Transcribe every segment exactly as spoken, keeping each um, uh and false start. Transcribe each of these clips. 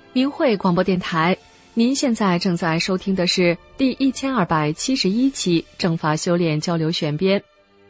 明慧广播电台，您现在正在收听的是第一千二百七十一期正法修炼交流选编。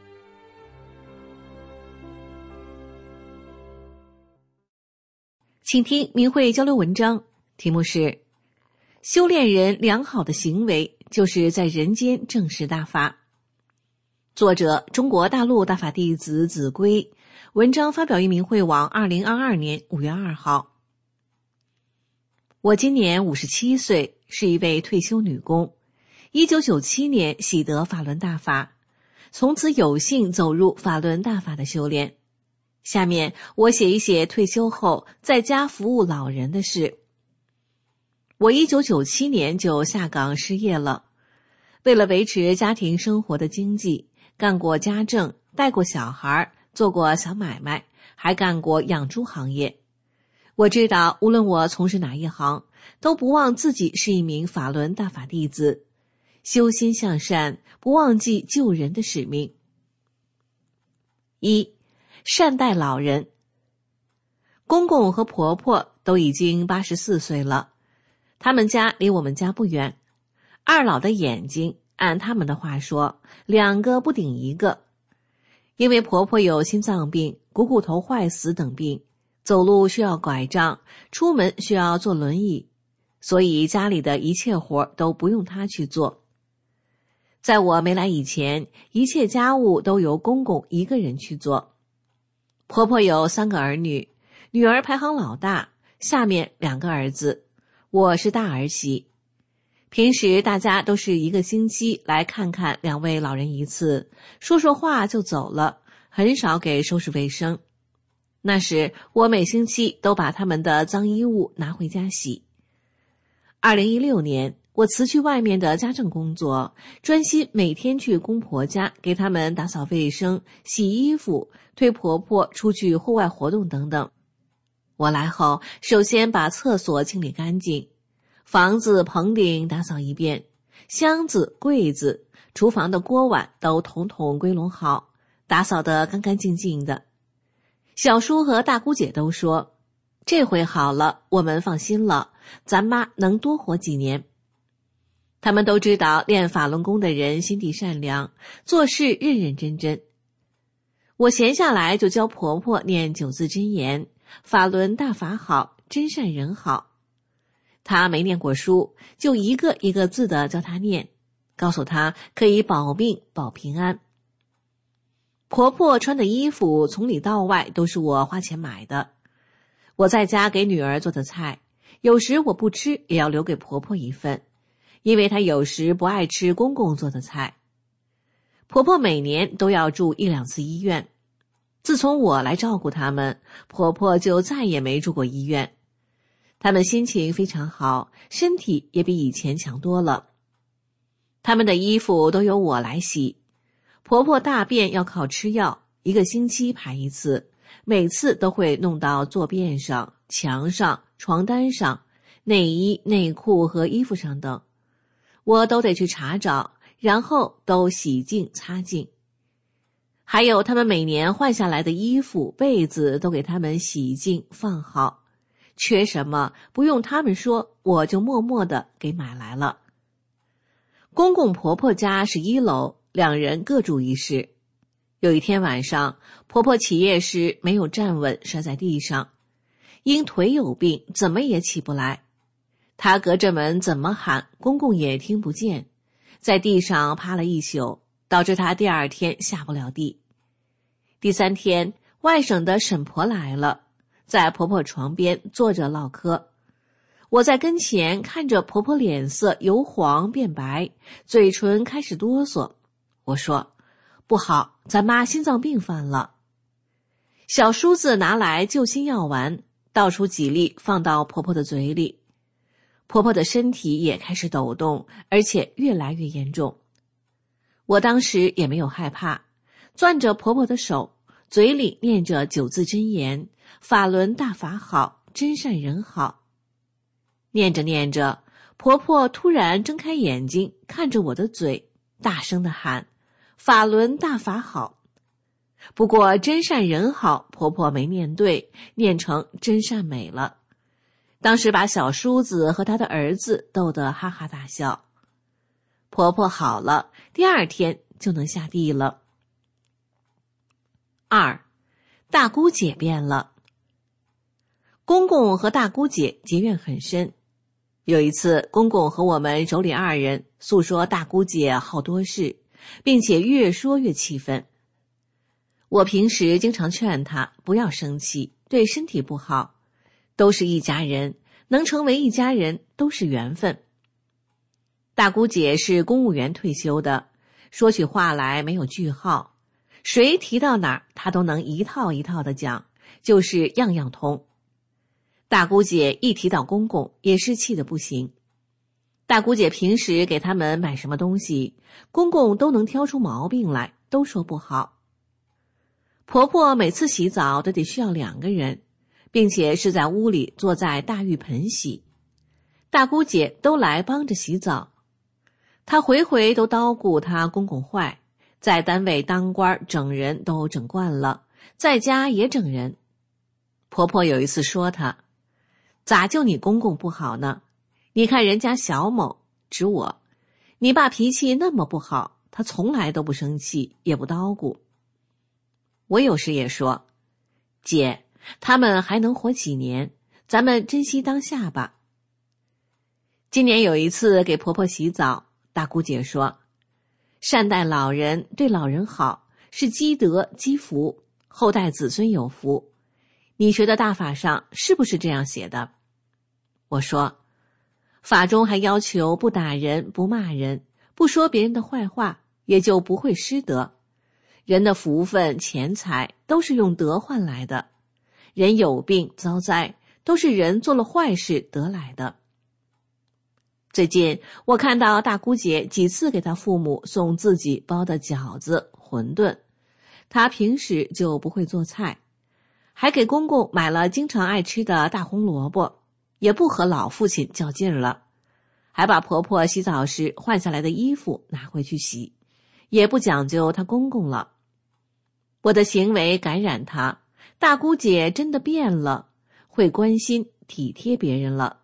请听明慧交流文章，题目是修炼人良好的行为就是在人间正视大法。作者中国大陆大法弟子子规，文章发表于明慧网二零二二年五月二号。我今年五十七岁，是一位退休女工。一九九七年喜得法轮大法，从此有幸走入法轮大法的修炼。下面我写一写退休后在家服务老人的事。我一九九七年就下岗失业了，为了维持家庭生活的经济，干过家政，带过小孩，做过小买卖，还干过养猪行业。我知道无论我从事哪一行，都不忘自己是一名法轮大法弟子，修心向善，不忘记救人的使命。一、善待老人。公公和婆婆都已经八十四岁了，他们家离我们家不远。二老的眼睛，按他们的话说，两个不顶一个。因为婆婆有心脏病、股骨头坏死等病，走路需要拐杖，出门需要坐轮椅，所以家里的一切活都不用她去做。在我没来以前，一切家务都由公公一个人去做。婆婆有三个儿女，女儿排行老大，下面两个儿子，我是大儿媳。平时大家都是一个星期来看看两位老人一次，说说话就走了，很少给收拾卫生。那时我每星期都把他们的脏衣物拿回家洗。二零一六年，我辞去外面的家政工作，专心每天去公婆家给他们打扫卫生、洗衣服，推婆婆出去户外活动等等。我来后，首先把厕所清理干净，房子棚顶打扫一遍，箱子、柜子、厨房的锅碗都统统归拢好，打扫得干干净净的。小叔和大姑姐都说，这回好了，我们放心了，咱妈能多活几年。他们都知道练法轮功的人心地善良，做事认认真真。我闲下来就教婆婆念九字真言，法轮大法好，真善人好。她没念过书，就一个一个字的教她念，告诉她可以保命保平安。婆婆穿的衣服从里到外都是我花钱买的。我在家给女儿做的菜，有时我不吃也要留给婆婆一份，因为她有时不爱吃公公做的菜。婆婆每年都要住一两次医院，自从我来照顾他们，婆婆就再也没住过医院。他们心情非常好，身体也比以前强多了。他们的衣服都由我来洗，婆婆大便要靠吃药，一个星期排一次，每次都会弄到坐便上、墙上、床单上、内衣、内裤和衣服上等，我都得去查找，然后都洗净擦净。还有他们每年换下来的衣服、被子都给他们洗净放好，缺什么不用他们说，我就默默地给买来了。公公婆婆家是一楼，两人各住一室。有一天晚上，婆婆起夜时没有站稳，摔在地上，因腿有病，怎么也起不来。她隔着门怎么喊，公公也听不见，在地上趴了一宿，导致她第二天下不了地。第三天，外省的婶婆来了，在婆婆床边坐着唠嗑。我在跟前看着婆婆脸色由黄变白，嘴唇开始哆嗦。我说，不好，咱妈心脏病犯了。小叔子拿来救心药丸，倒出几粒放到婆婆的嘴里。婆婆的身体也开始抖动，而且越来越严重。我当时也没有害怕，攥着婆婆的手，嘴里念着九字真言，法轮大法好，真善人好。念着念着，婆婆突然睁开眼睛，看着我的嘴，大声地喊，法轮大法好。不过真善人好，婆婆没念对，念成真善美了。 当时把小叔子和他的儿子逗得哈哈大笑。婆婆好了，第二天就能下地了。二，大姑姐变了。公公和大姑姐结怨很深。有一次，公公和我们妯娌二人诉说大姑姐好多事，并且越说越气愤。我平时经常劝她不要生气，对身体不好，都是一家人，能成为一家人都是缘分。大姑姐是公务员退休的，说起话来没有句号，谁提到哪儿她都能一套一套的讲，就是样样通。大姑姐一提到公公也是气得不行。大姑姐平时给他们买什么东西，公公都能挑出毛病来，都说不好。婆婆每次洗澡都得需要两个人，并且是在屋里坐在大浴盆洗。大姑姐都来帮着洗澡。她回回都叨咕她公公坏，在单位当官整人都整惯了，在家也整人。婆婆有一次说她，咋就你公公不好呢？你看人家小某，指我，你爸脾气那么不好，他从来都不生气，也不叨咕。我有时也说，姐，他们还能活几年，咱们珍惜当下吧。今年有一次给婆婆洗澡，大姑姐说，善待老人，对老人好，是积德积福，后代子孙有福。你学的大法上是不是这样写的？我说，法中还要求不打人，不骂人，不说别人的坏话，也就不会失德。人的福分钱财都是用德换来的，人有病遭灾都是人做了坏事得来的。最近我看到大姑姐几次给她父母送自己包的饺子馄饨，她平时就不会做菜，还给公公买了经常爱吃的大红萝卜，也不和老父亲较劲了，还把婆婆洗澡时换下来的衣服拿回去洗，也不讲究她公公了。我的行为感染她，大姑姐真的变了，会关心体贴别人了。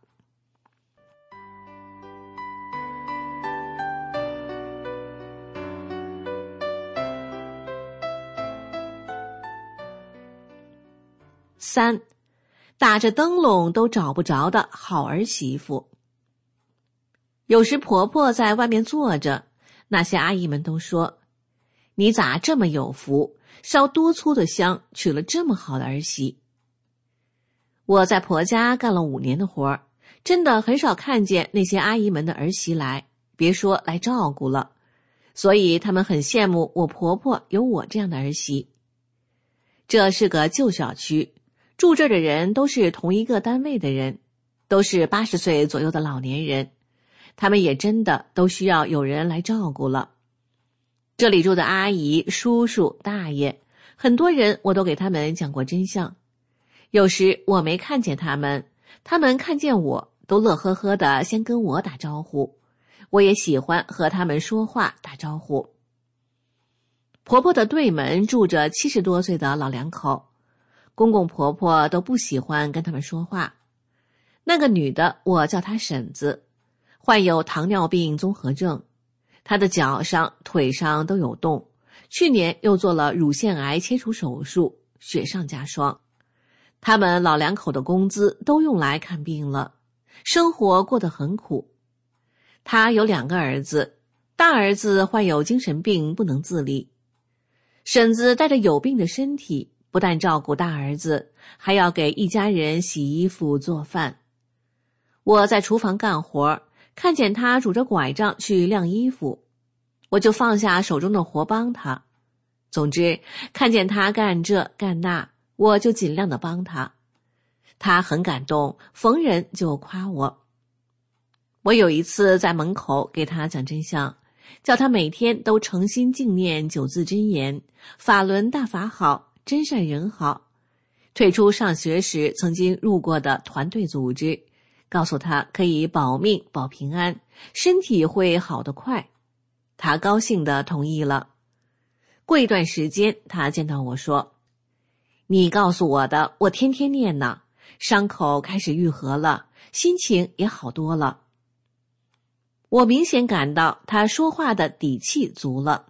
三，打着灯笼都找不着的好儿媳妇。有时婆婆在外面坐着，那些阿姨们都说，你咋这么有福，烧多粗的香，娶了这么好的儿媳。我在婆家干了五年的活儿，真的很少看见那些阿姨们的儿媳来，别说来照顾了，所以他们很羡慕我婆婆有我这样的儿媳。这是个旧小区，住这儿的人都是同一个单位的人，都是八十岁左右的老年人，他们也真的都需要有人来照顾了。这里住的阿姨、叔叔、大爷，很多人我都给他们讲过真相。有时我没看见他们，他们看见我都乐呵呵的先跟我打招呼，我也喜欢和他们说话打招呼。婆婆的对门住着七十多岁的老两口，公公婆婆都不喜欢跟他们说话。那个女的我叫她婶子，患有糖尿病综合症，她的脚上腿上都有洞，去年又做了乳腺癌切除手术，雪上加霜。他们老两口的工资都用来看病了，生活过得很苦。他有两个儿子，大儿子患有精神病不能自理，婶子带着有病的身体，不但照顾大儿子，还要给一家人洗衣服做饭。我在厨房干活，看见他拄着拐杖去晾衣服，我就放下手中的活帮他。总之，看见他干这干那，我就尽量的帮他。他很感动，逢人就夸我。我有一次在门口给他讲真相，叫他每天都诚心静念九字真言，法轮大法好，真善人好。退出上学时曾经入过的团队组织，告诉他可以保命保平安，身体会好得快。他高兴地同意了。过一段时间，他见到我说，你告诉我的，我天天念呢，伤口开始愈合了， 心情也好多了。我明显感到她说话的底气足了。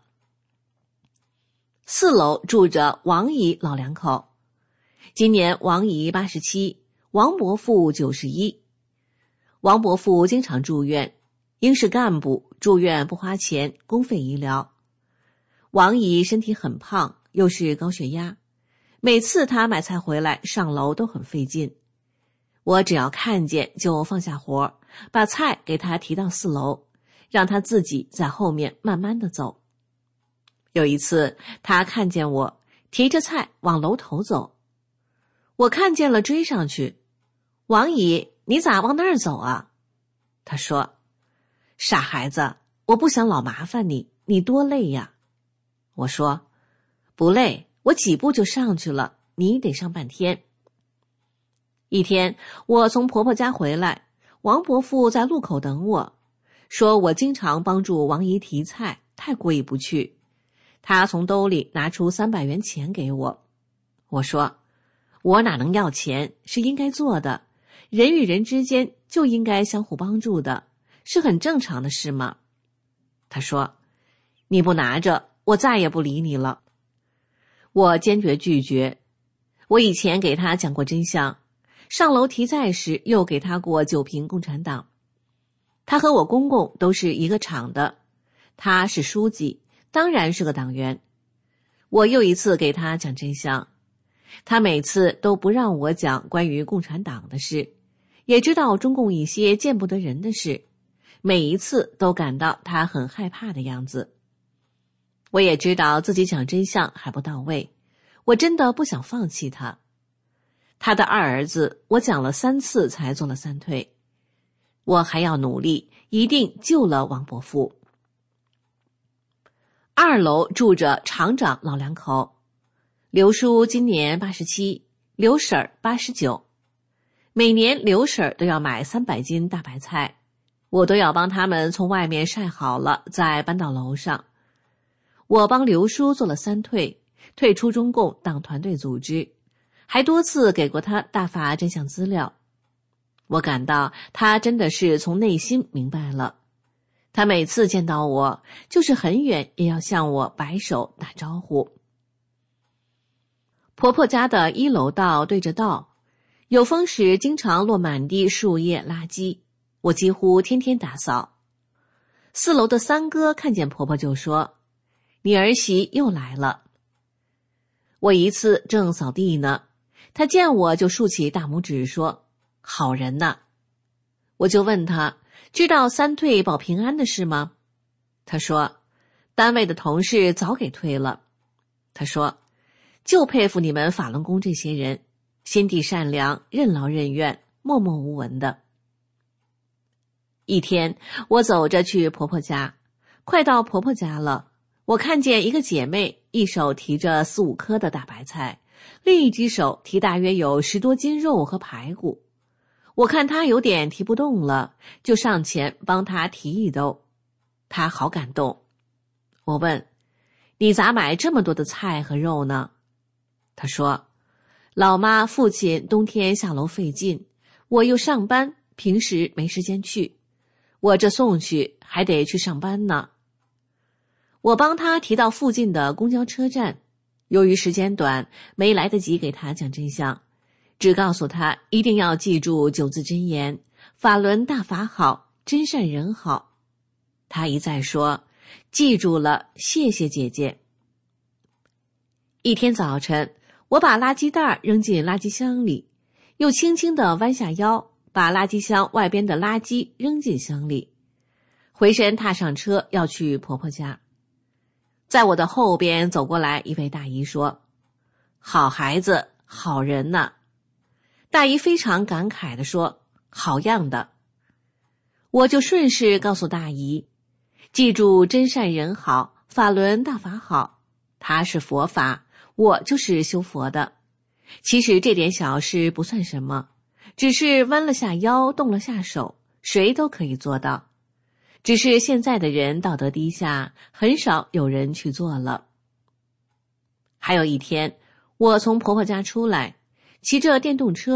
四楼住着王姨老两口，今年王姨八十七，王伯父九十一。王伯父经常住院，因是干部，住院不花钱，公费医疗。王姨身体很胖，又是高血压，每次她买菜回来上楼都很费劲。我只要看见就放下活，把菜给她提到四楼，让她自己在后面慢慢的走。有一次她看见我提着菜往楼头走，我看见了追上去，王姨，你咋往那儿走啊？她说，傻孩子，我不想老麻烦你，你多累呀。我说，不累，我几步就上去了，你得上半天。一天我从婆婆家回来，王伯父在路口等我，说我经常帮助王姨提菜，太过意不去。他从兜里拿出三百元钱给我。我说，我哪能要钱，是应该做的，人与人之间就应该相互帮助的，是很正常的事嘛。他说，你不拿着，我再也不理你了。我坚决拒绝。我以前给他讲过真相，上楼提菜时又给他过九瓶共产党。他和我公公都是一个厂的，他是书记，当然是个党员。我又一次给他讲真相，他每次都不让我讲关于共产党的事，也知道中共一些见不得人的事，每一次都感到他很害怕的样子。我也知道自己讲真相还不到位，我真的不想放弃他。他的二儿子我讲了三次才做了三退，我还要努力，一定救了王伯父。二楼住着厂长老两口，刘叔今年八十七，刘婶儿八十九。每年刘婶儿都要买三百斤大白菜，我都要帮他们从外面晒好了再搬到楼上。我帮刘叔做了三退，退出中共党团队组织，还多次给过他大发真相资料。我感到他真的是从内心明白了，他每次见到我就是很远也要向我摆手打招呼。婆婆家的一楼道对着道，有风时经常落满地树叶垃圾，我几乎天天打扫。四楼的三哥看见婆婆就说，你儿媳又来了。我一次正扫地呢，他见我就竖起大拇指说，好人呐。我就问他，知道三退保平安的事吗？他说，单位的同事早给退了。他说，就佩服你们法轮功这些人，心地善良，任劳任怨，默默无闻的。一天我走着去婆婆家，快到婆婆家了，我看见一个姐妹一手提着四五颗的大白菜，另一只手提大约有十多斤肉和排骨。我看她有点提不动了，就上前帮她提一兜。她好感动。我问，你咋买这么多的菜和肉呢？她说，老妈父亲冬天下楼费劲，我又上班，平时没时间去，我这送去还得去上班呢。我帮他提到附近的公交车站，由于时间短，没来得及给他讲真相，只告诉他一定要记住九字真言，法轮大法好，真善人好。他一再说，记住了，谢谢姐姐。一天早晨，我把垃圾袋扔进垃圾箱里，又轻轻地弯下腰，把垃圾箱外边的垃圾扔进箱里，回身踏上车要去婆婆家。在我的后边走过来一位大姨说，好孩子，好人呐。大姨非常感慨地说，好样的。我就顺势告诉大姨，记住真善人好，法轮大法好，它是佛法，我就是修佛的。其实这点小事不算什么，只是弯了下腰，动了下手，谁都可以做到。只是现在的人道德低下，很少有人去做了。还有一天，我从婆婆家出来，骑着电动车，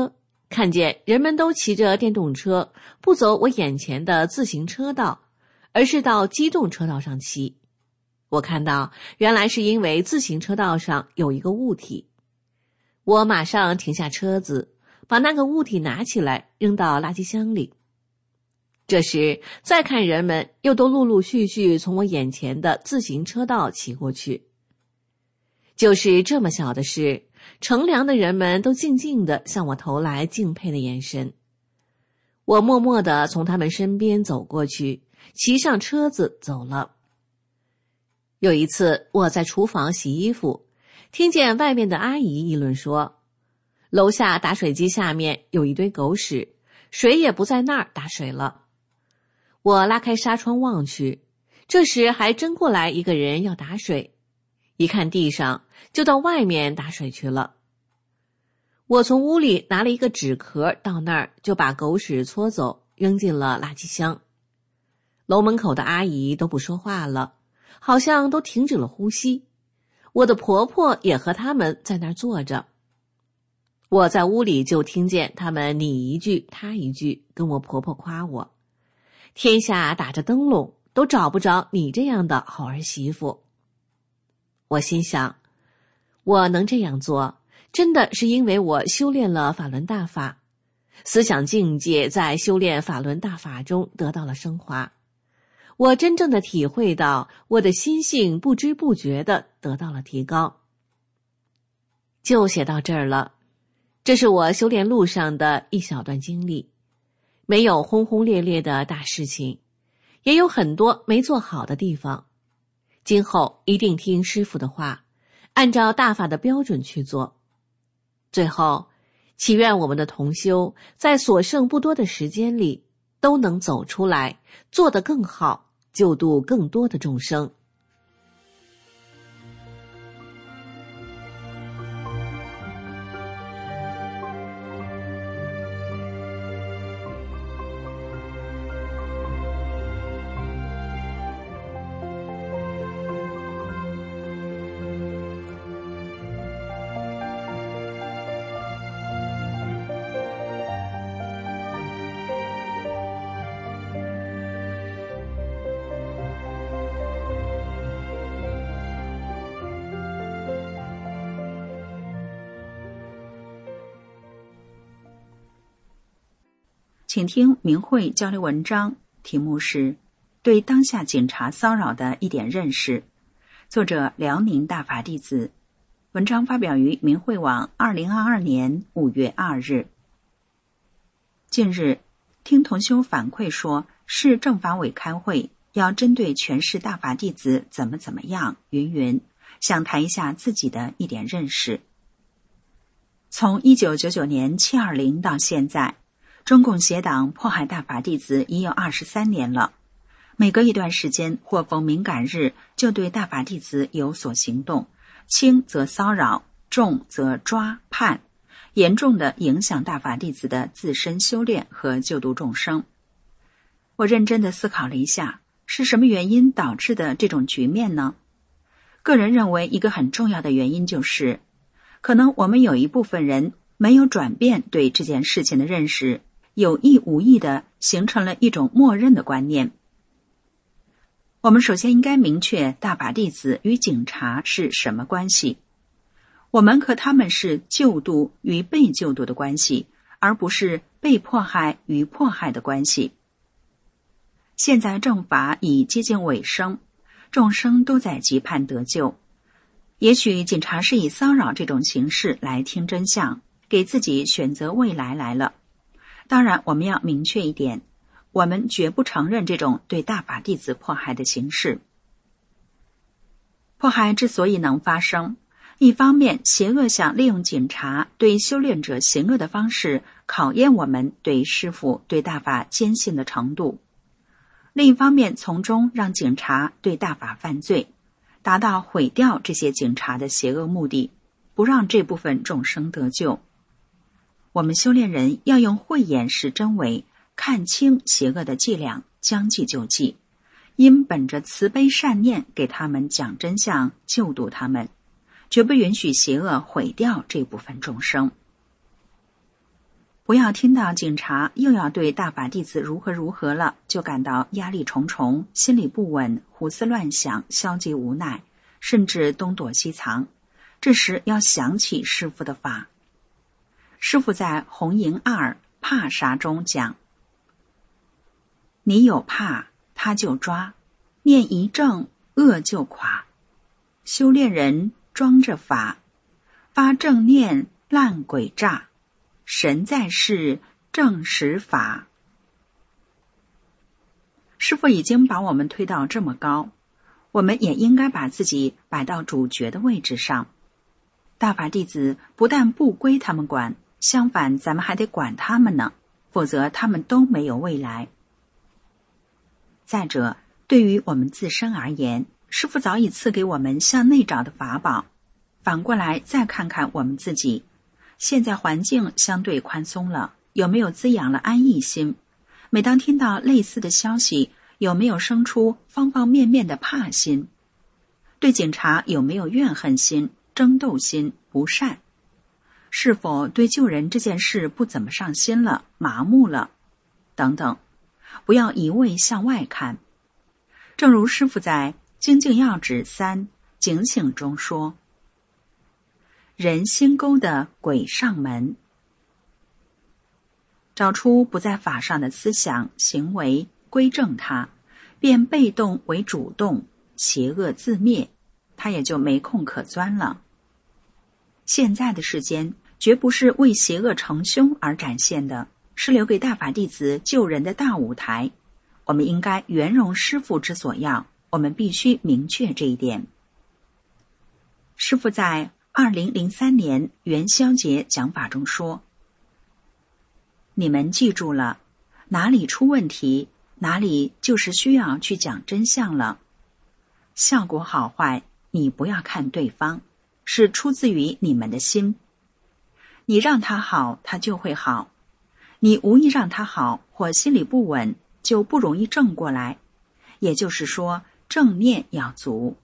看见人们都骑着电动车，不走我眼前的自行车道，而是到机动车道上骑。我看到原来是因为自行车道上有一个物体。我马上停下车子，把那个物体拿起来扔到垃圾箱里。这时再看人们又都陆陆续续从我眼前的自行车道骑过去。就是这么小的事，乘凉的人们都静静地向我投来敬佩的眼神。我默默地从他们身边走过去，骑上车子走了。有一次我在厨房洗衣服，听见外面的阿姨议论说，楼下打水机下面有一堆狗屎，水也不在那儿打水了。我拉开纱窗望去，这时还真过来一个人要打水，一看地上就到外面打水去了。我从屋里拿了一个纸壳到那儿，就把狗屎搓走，扔进了垃圾箱。楼门口的阿姨都不说话了，好像都停止了呼吸。我的婆婆也和他们在那儿坐着。我在屋里就听见他们你一句他一句，跟我婆婆夸我，天下打着灯笼都找不着你这样的好儿媳妇。我心想，我能这样做，真的是因为我修炼了法轮大法，思想境界在修炼法轮大法中得到了升华。我真正的体会到，我的心性不知不觉地得到了提高。就写到这儿了，这是我修炼路上的一小段经历，没有轰轰烈烈的大事情，也有很多没做好的地方。今后一定听师父的话，按照大法的标准去做。最后，祈愿我们的同修在所剩不多的时间里都能走出来，做得更好，救度更多的众生。 请听明慧交流文章，题目是对当下警察骚扰的一点认识，作者辽宁大法弟子，文章发表于明慧网二零二二年五月二日。近日，听同修反馈说，市政法委开会要针对全市大法弟子怎么怎么样云云，想谈一下自己的一点认识。从一九九九年七二零到现在，中共邪党迫害大法弟子已有二十三年了，每隔一段时间或逢敏感日就对大法弟子有所行动，轻则骚扰，重则抓判，严重的影响大法弟子的自身修炼和救度众生。我认真地思考了一下，是什么原因导致的这种局面呢？个人认为一个很重要的原因就是，可能我们有一部分人没有转变对这件事情的认识，有意无意地形成了一种默认的观念。我们首先应该明确大法弟子与警察是什么关系，我们和他们是救度与被救度的关系，而不是被迫害与迫害的关系。现在正法已接近尾声，众生都在急盼得救，也许警察是以骚扰这种形式来听真相，给自己选择未来来了。当然，我们要明确一点，我们绝不承认这种对大法弟子迫害的形式。迫害之所以能发生，一方面邪恶想利用警察对修炼者行恶的方式考验我们对师父对大法坚信的程度，另一方面从中让警察对大法犯罪，达到毁掉这些警察的邪恶目的，不让这部分众生得救。我们修炼人要用慧眼识真伪，看清邪恶的伎俩，将计就计，因本着慈悲善念给他们讲真相，救度他们，绝不允许邪恶毁掉这部分众生。 不要听到警察又要对大法弟子如何如何了，就感到压力重重，心里不稳，胡思乱想，消极无奈，甚至东躲西藏。这时要想起师父的法。师父在红营二怕啥中讲，你有怕他就抓，念一正恶就垮，修炼人装着法，发正念烂鬼诈，神在世正实法。师父已经把我们推到这么高，我们也应该把自己摆到主角的位置上。大法弟子不但不归他们管，相反咱们还得管他们呢，否则他们都没有未来。再者，对于我们自身而言，师父早已赐给我们向内找的法宝，反过来再看看我们自己，现在环境相对宽松了，有没有滋养了安逸心？每当听到类似的消息，有没有生出方方面面的怕心？对警察有没有怨恨心、争斗心、不善？是否对救人这件事不怎么上心了、麻木了？等等，不要一味向外看。正如师父在《精进要旨三警醒》中说，人心沟的鬼上门，找出不在法上的思想行为，归正它，变被动为主动，邪恶自灭，他也就没空可钻了。现在的世间绝不是为邪恶成凶而展现的，是留给大法弟子救人的大舞台。我们应该圆融师父之所要，我们必须明确这一点。师父在二零零三年元宵节讲法中说，你们记住了，哪里出问题，哪里就是需要去讲真相了。效果好坏，你不要看对方，是出自于你们的心。你让他好，他就会好；你无意让他好，或心里不稳，就不容易正过来。也就是说，正念要足。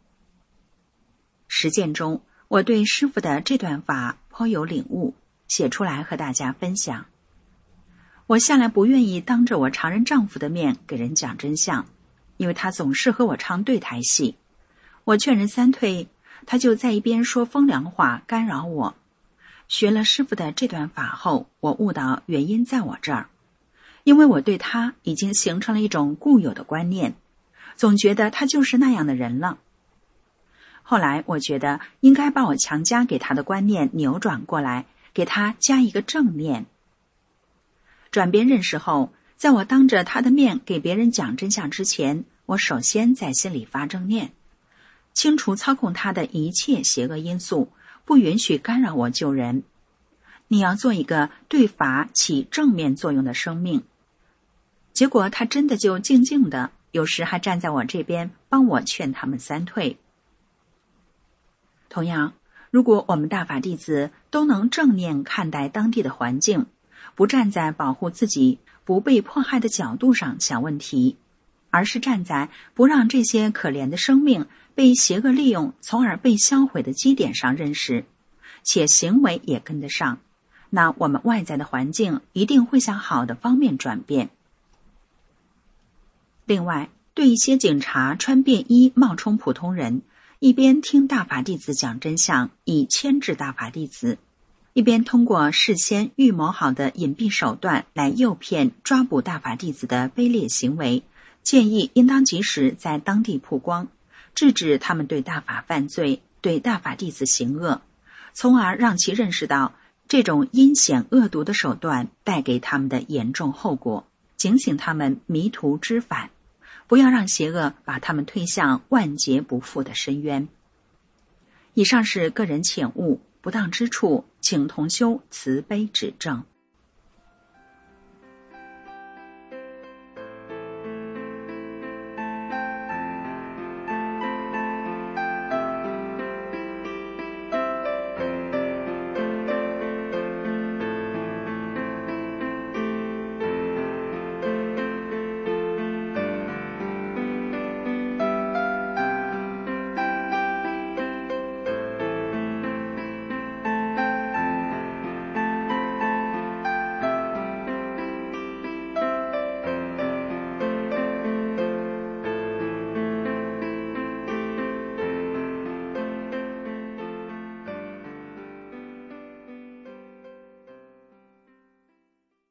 实践中，我对师父的这段法颇有领悟，写出来和大家分享。我向来不愿意当着我常人丈夫的面给人讲真相，因为他总是和我唱对台戏。我劝人三退，他就在一边说风凉话干扰我。学了师父的这段法后，我悟到原因在我这儿，因为我对他已经形成了一种固有的观念，总觉得他就是那样的人了。后来我觉得应该把我强加给他的观念扭转过来，给他加一个正念。转变认识后，在我当着他的面给别人讲真相之前，我首先在心里发正念，清除操控他的一切邪恶因素，不允许干扰我救人。你要做一个对法起正面作用的生命。结果他真的就静静的，有时还站在我这边帮我劝他们三退。同样，如果我们大法弟子都能正念看待当地的环境，不站在保护自己不被迫害的角度上想问题，而是站在不让这些可怜的生命被邪恶利用从而被销毁的基点上认识，且行为也跟得上，那我们外在的环境一定会向好的方面转变。另外，对一些警察穿便衣冒充普通人，一边听大法弟子讲真相以牵制大法弟子，一边通过事先预谋好的隐蔽手段来诱骗抓捕大法弟子的卑劣行为，建议应当及时在当地曝光，制止他们对大法犯罪，对大法弟子行恶，从而让其认识到这种阴险恶毒的手段带给他们的严重后果，警醒他们迷途知返，不要让邪恶把他们推向万劫不复的深渊。以上是个人浅悟，不当之处，请同修慈悲指正。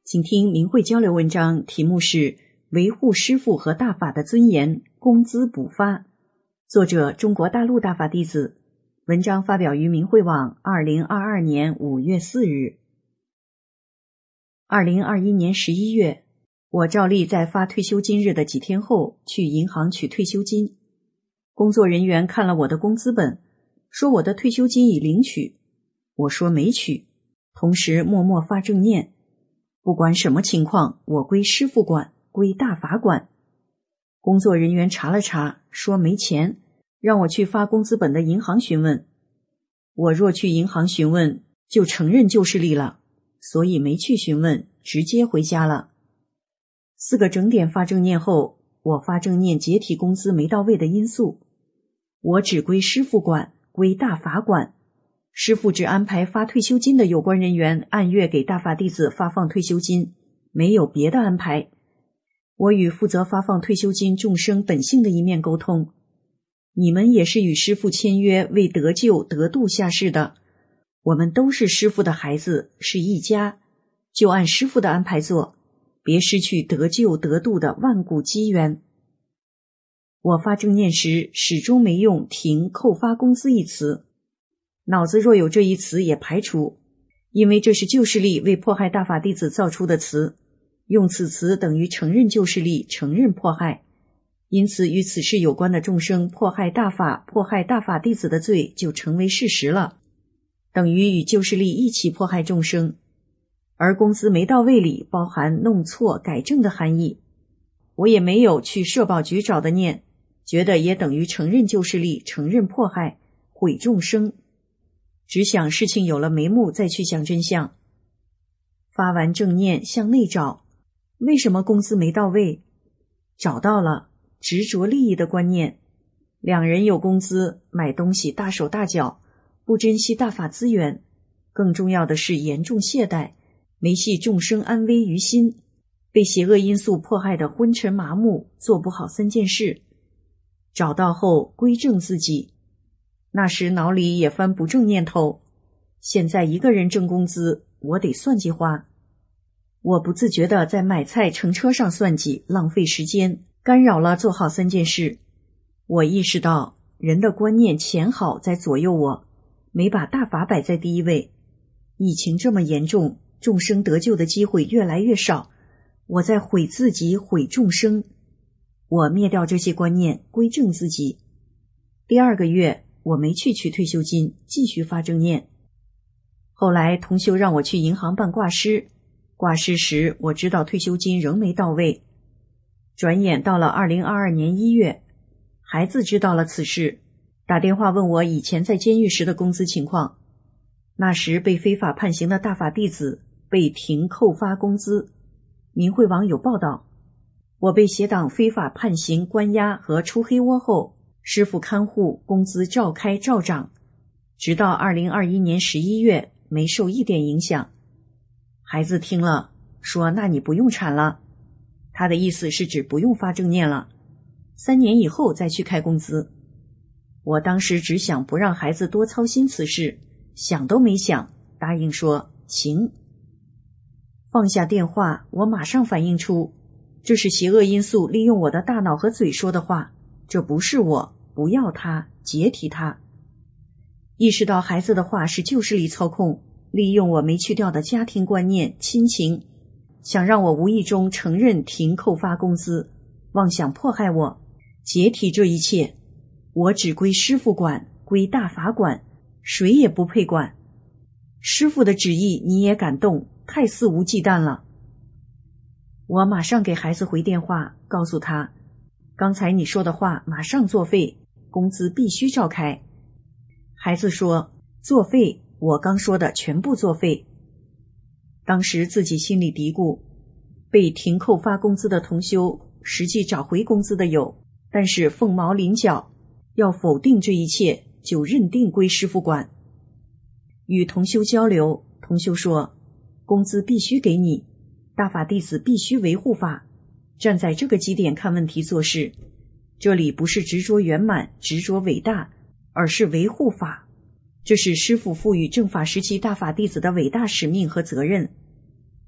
请听明慧交流文章，题目是维护师父和大法的尊严，工资补发。作者中国大陆大法弟子。文章发表于明慧网二零二二年五月四日。二零二一年十一月，我照例在发退休金日的几天后去银行取退休金。工作人员看了我的工资本，说我的退休金已领取。我说没取，同时默默发正念。不管什么情况，我归师父管，归大法管。工作人员查了查，说没钱，让我去发工资本的银行询问。我若去银行询问，就承认旧势力了，所以没去询问，直接回家了。四个整点发正念后，我发正念解体工资没到位的因素。我只归师父管，归大法管。师父只安排发退休金的有关人员按月给大法弟子发放退休金，没有别的安排。我与负责发放退休金众生本性的一面沟通，你们也是与师父签约为得救得度下世的，我们都是师父的孩子，是一家，就按师父的安排做，别失去得救得度的万古机缘。我发正念时始终没用停扣发工资一词，脑子若有这一词也排除，因为这是旧势力为迫害大法弟子造出的词，用此词等于承认旧势力，承认迫害，因此与此事有关的众生迫害大法、迫害大法弟子的罪就成为事实了，等于与旧势力一起迫害众生。而工资没到位里包含弄错改正的含义，我也没有去社保局找的念，觉得也等于承认旧势力，承认迫害，毁众生，只想事情有了眉目再去讲真相。发完正念向内找，为什么工资没到位？找到了，执着利益的观念。两人有工资，买东西大手大脚，不珍惜大法资源，更重要的是严重懈怠，没系众生安危于心，被邪恶因素迫害的昏沉麻木，做不好三件事。找到后归正自己，那时脑里也翻不正念头，现在一个人挣工资，我得算计花。我不自觉地在买菜乘车上算计，浪费时间，干扰了做好三件事。我意识到人的观念钱好在左右我，没把大法摆在第一位。疫情这么严重，众生得救的机会越来越少，我在毁自己，毁众生。我灭掉这些观念，归正自己。第二个月我没去取退休金，继续发正念。后来同修让我去银行办挂失，挂失时我知道退休金仍没到位。转眼到了二零二二年一月，孩子知道了此事，打电话问我以前在监狱时的工资情况。那时被非法判刑的大法弟子被停扣发工资，明慧网有报道。我被邪党非法判刑、关押和出黑窝后，师父看护，工资照开照涨，直到二零二一年十一月没受一点影响。孩子听了说，那你不用产了。他的意思是指不用发正念了，三年以后再去开工资。我当时只想不让孩子多操心此事，想都没想，答应说行。放下电话，我马上反映出这是邪恶因素利用我的大脑和嘴说的话，这不是我，不要他，解体他。意识到孩子的话是旧势力操控，利用我没去掉的家庭观念、亲情，想让我无意中承认停扣发工资，妄想迫害我，解体这一切。我只归师父管，归大法管，谁也不配管。师父的旨意你也敢动，太肆无忌惮了。我马上给孩子回电话，告诉他，刚才你说的话马上作废，工资必须照开。孩子说，作废，我刚说的全部作废。当时自己心里嘀咕，被停扣发工资的同修，实际找回工资的有，但是凤毛麟角，要否定这一切，就认定归师父管。与同修交流，同修说，工资必须给你，大法弟子必须维护法，站在这个基点看问题做事，这里不是执着圆满、执着伟大，而是维护法，这是师父赋予正法时期大法弟子的伟大使命和责任。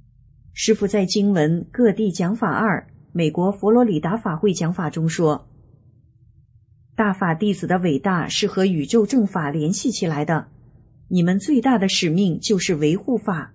师父在经文各地讲法二美国佛罗里达法会讲法中说，大法弟子的伟大是和宇宙正法联系起来的，你们最大的使命就是维护法。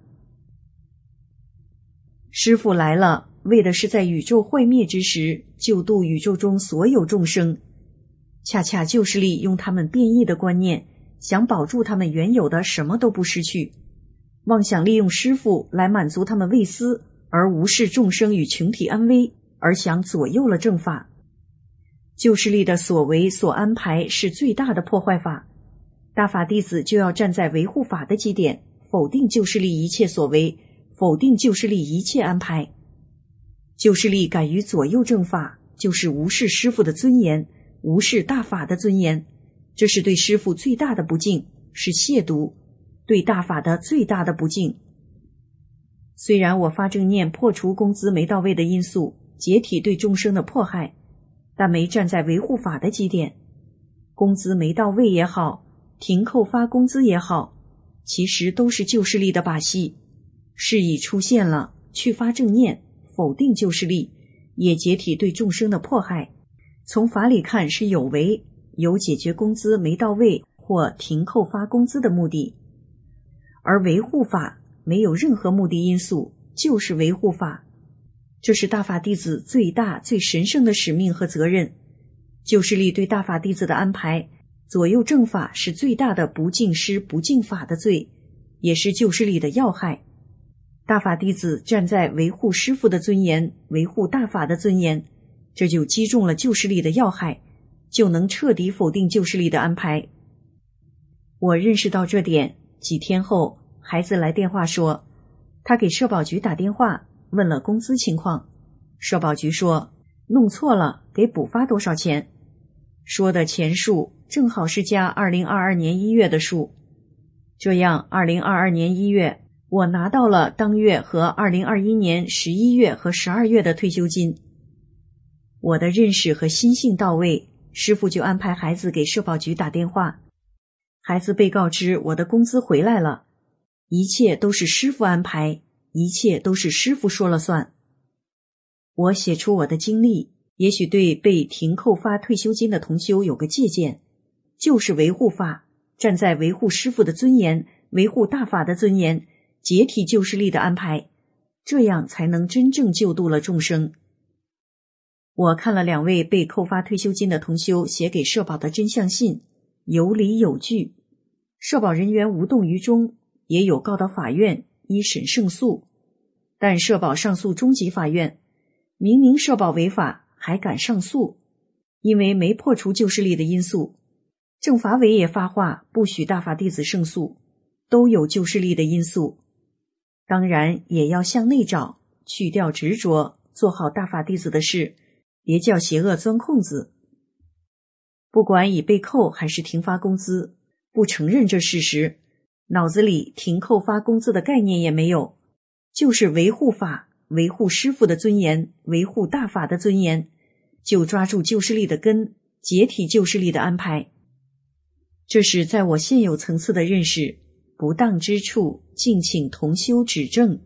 师父来了，为的是在宇宙毁灭之时救度宇宙中所有众生，恰恰就是利用他们变异的观念，想保住他们原有的什么都不失去，妄想利用师父来满足他们畏私，而无视众生与群体安危，而想左右了正法。救世力的所为所安排是最大的破坏法，大法弟子就要站在维护法的基点，否定救世力一切所为，否定救世力一切安排。救世力敢于左右正法，就是无视师父的尊严，无视大法的尊严，这是对师父最大的不敬，是亵渎，对大法的最大的不敬。虽然我发正念破除工资没到位的因素，解体对众生的迫害，但没站在维护法的基点。工资没到位也好，停扣发工资也好，其实都是救世力的把戏。事已出现了，去发正念，否定救世力，也解体对众生的迫害。从法理看是有为，有解决工资没到位或停扣发工资的目的。而维护法没有任何目的因素，就是维护法。这是大法弟子最大最神圣的使命和责任。救世力对大法弟子的安排，左右正法是最大的不敬师不敬法的罪，也是救世力的要害。大法弟子站在维护师父的尊严，维护大法的尊严，这就击中了救世力的要害，就能彻底否定救世力的安排。我认识到这点，几天后孩子来电话说，他给社保局打电话问了工资情况，社保局说弄错了，给补发多少钱，说的钱数正好是加二零二二年一月的数。这样二零二二年一月我拿到了当月和二零二一年十一月和十二月的退休金。我的认识和心性到位，师父就安排孩子给社保局打电话。孩子被告知我的工资回来了，一切都是师父安排，一切都是师父说了算。我写出我的经历，也许对被停扣发退休金的同修有个借鉴，就是维护法，站在维护师父的尊严，维护大法的尊严，解体救世力的安排，这样才能真正救度了众生。我看了两位被扣发退休金的同修写给社保的真相信，有理有据，社保人员无动于衷，也有告到法院一审胜诉，但社保上诉中级法院，明明社保违法还敢上诉，因为没破除救世力的因素。政法委也发话不许大法弟子胜诉，都有救世力的因素。当然也要向内找，去掉执着，做好大法弟子的事，别叫邪恶钻空子。不管已被扣还是停发工资，不承认这事实，脑子里停扣发工资的概念也没有，就是维护法，维护师父的尊严，维护大法的尊严，就抓住救世力的根，解体救世力的安排。这是在我现有层次的认识，不当之处敬请同修指正。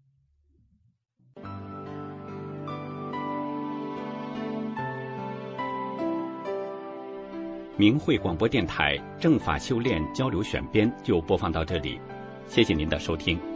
明慧广播电台正法修炼交流选编就播放到这里，谢谢您的收听。